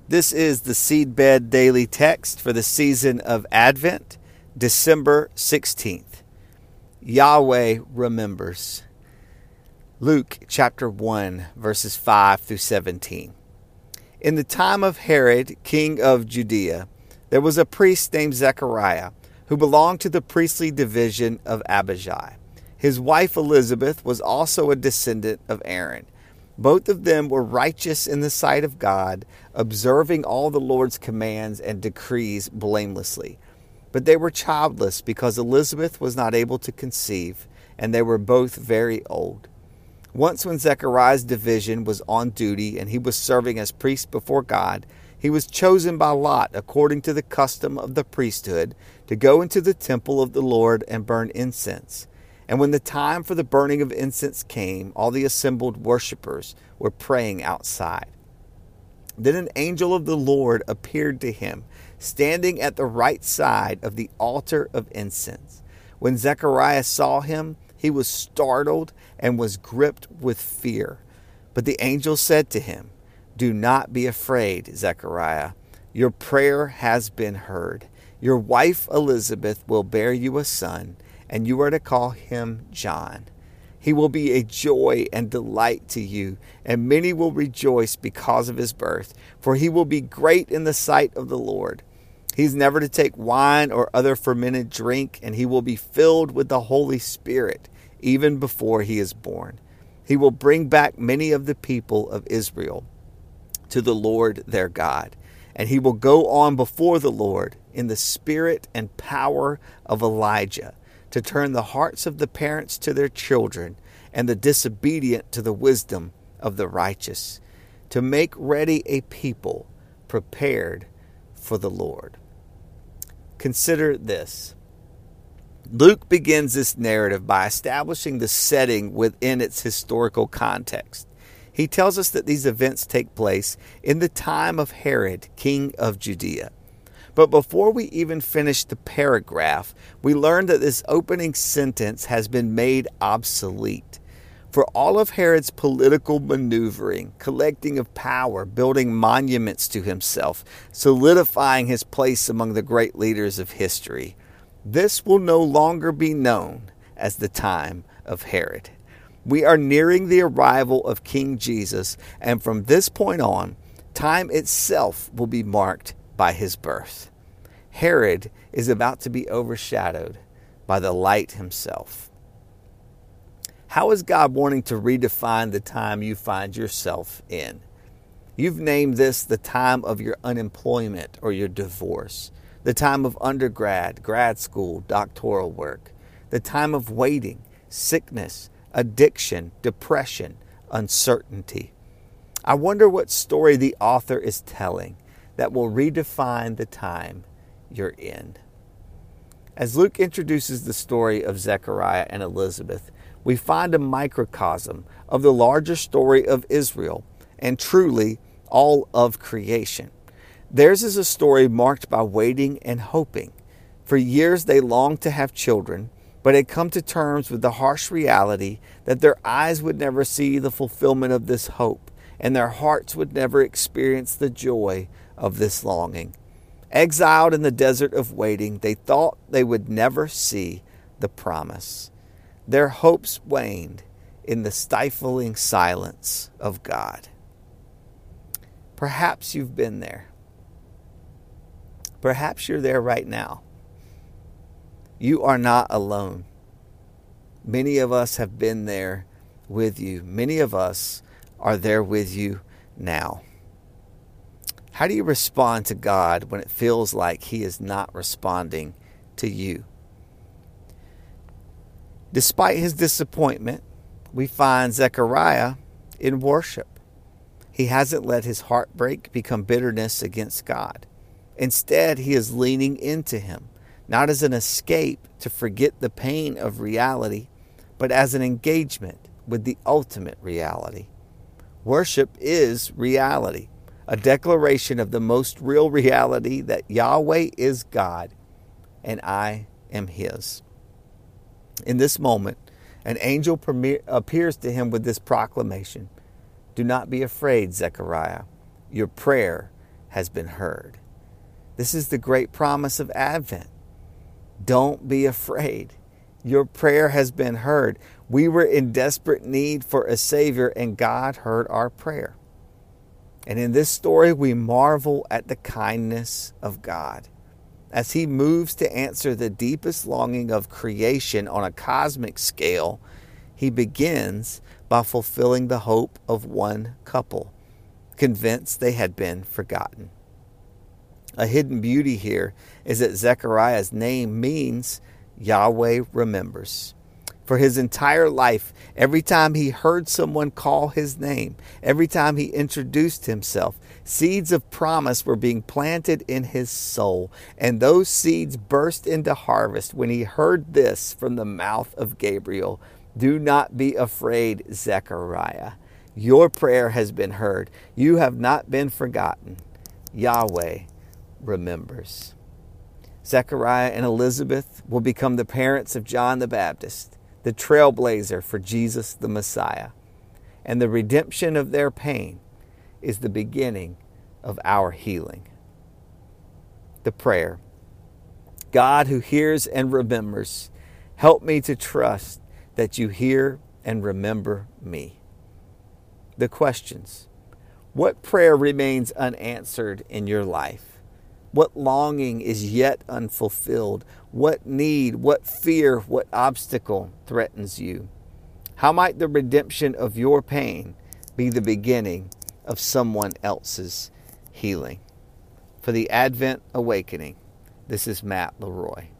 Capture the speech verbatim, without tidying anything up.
This is the Seedbed Daily Text for the season of Advent, December sixteenth. Yahweh remembers. Luke chapter one, verses five through seventeen. In the time of Herod, king of Judea, there was a priest named Zechariah, who belonged to the priestly division of Abijah. His wife Elizabeth was also a descendant of Aaron. Both of them were righteous in the sight of God, observing all the Lord's commands and decrees blamelessly. But they were childless because Elizabeth was not able to conceive, and they were both very old. Once when Zechariah's division was on duty and he was serving as priest before God, he was chosen by lot, according to the custom of the priesthood, to go into the temple of the Lord and burn incense. And when the time for the burning of incense came, all the assembled worshipers were praying outside. Then an angel of the Lord appeared to him, standing at the right side of the altar of incense. When Zechariah saw him, he was startled and was gripped with fear. But the angel said to him, "Do not be afraid, Zechariah. Your prayer has been heard. Your wife Elizabeth will bear you a son, and you are to call him John. He will be a joy and delight to you, and many will rejoice because of his birth, for he will be great in the sight of the Lord. He's never to take wine or other fermented drink, and he will be filled with the Holy Spirit even before he is born. He will bring back many of the people of Israel to the Lord their God, and he will go on before the Lord in the spirit and power of Elijah, to turn the hearts of the parents to their children and the disobedient to the wisdom of the righteous, to make ready a people prepared for the Lord." Consider this. Luke begins this narrative by establishing the setting within its historical context. He tells us that these events take place in the time of Herod, king of Judea. But before we even finish the paragraph, we learn that this opening sentence has been made obsolete. For all of Herod's political maneuvering, collecting of power, building monuments to himself, solidifying his place among the great leaders of history, this will no longer be known as the time of Herod. We are nearing the arrival of King Jesus, and from this point on, time itself will be marked by his birth. Herod is about to be overshadowed by the light himself. How is God wanting to redefine the time you find yourself in? You've named this the time of your unemployment or your divorce, the time of undergrad, grad school, doctoral work, the time of waiting, sickness, addiction, depression, uncertainty. I wonder what story the author is telling that will redefine the time you're in. As Luke introduces the story of Zechariah and Elizabeth, we find a microcosm of the larger story of Israel and truly all of creation. Theirs is a story marked by waiting and hoping. For years they longed to have children, but had come to terms with the harsh reality that their eyes would never see the fulfillment of this hope, and their hearts would never experience the joy of this longing. Exiled in the desert of waiting, they thought they would never see the promise. Their hopes waned in the stifling silence of God. Perhaps you've been there. Perhaps you're there right now. You are not alone. Many of us have been there with you. Many of us are there with you now. How do you respond to God when it feels like He is not responding to you? Despite his disappointment, we find Zechariah in worship. He hasn't let his heartbreak become bitterness against God. Instead, he is leaning into Him, not as an escape to forget the pain of reality, but as an engagement with the ultimate reality. Worship is reality, a declaration of the most real reality that Yahweh is God and I am His. In this moment, an angel premier, appears to him with this proclamation: "Do not be afraid, Zechariah. Your prayer has been heard. This is the great promise of Advent. Don't be afraid. Your prayer has been heard. We were in desperate need for a Savior, and God heard our prayer. And in this story, we marvel at the kindness of God as He moves to answer the deepest longing of creation on a cosmic scale. He begins by fulfilling the hope of one couple, convinced they had been forgotten. A hidden beauty here is that Zechariah's name means Yahweh remembers. For his entire life, every time he heard someone call his name, every time he introduced himself, seeds of promise were being planted in his soul. And those seeds burst into harvest when he heard this from the mouth of Gabriel: "Do not be afraid, Zechariah. Your prayer has been heard. You have not been forgotten. Yahweh remembers." Zechariah and Elizabeth will become the parents of John the Baptist, the trailblazer for Jesus the Messiah. And the redemption of their pain is the beginning of our healing. The prayer: God who hears and remembers, help me to trust that you hear and remember me. The questions: what prayer remains unanswered in your life? What longing is yet unfulfilled? What need, what fear, what obstacle threatens you? How might the redemption of your pain be the beginning of someone else's healing? For the Advent Awakening, this is Matt Leroy.